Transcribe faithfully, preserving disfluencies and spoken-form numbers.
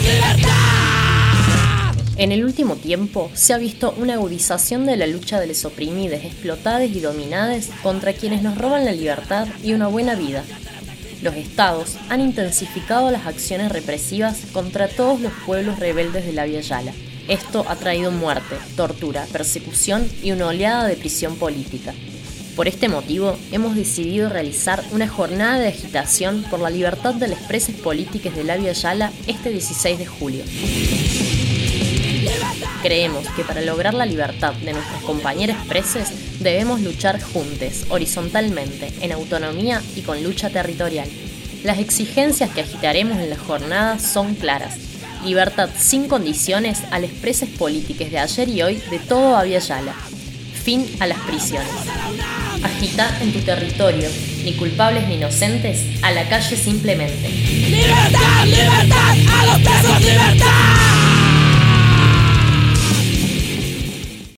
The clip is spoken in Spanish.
En el último tiempo se ha visto una agudización de la lucha de los oprimidos, explotados y dominados contra quienes nos roban la libertad y una buena vida. Los estados han intensificado las acciones represivas contra todos los pueblos rebeldes de la Via Yala. Esto ha traído muerte, tortura, persecución y una oleada de prisión política. Por este motivo, hemos decidido realizar una jornada de agitación por la libertad de los presos políticos de la Via Yala este dieciséis de julio. Creemos que para lograr la libertad de nuestros compañeros presos debemos luchar juntos, horizontalmente, en autonomía y con lucha territorial. Las exigencias que agitaremos en la jornada son claras. Libertad sin condiciones a los presos políticos de ayer y hoy de todo Via Yala. Fin a las prisiones. Agita en tu territorio, ni culpables ni inocentes, a la calle simplemente. ¡Libertad, libertad a los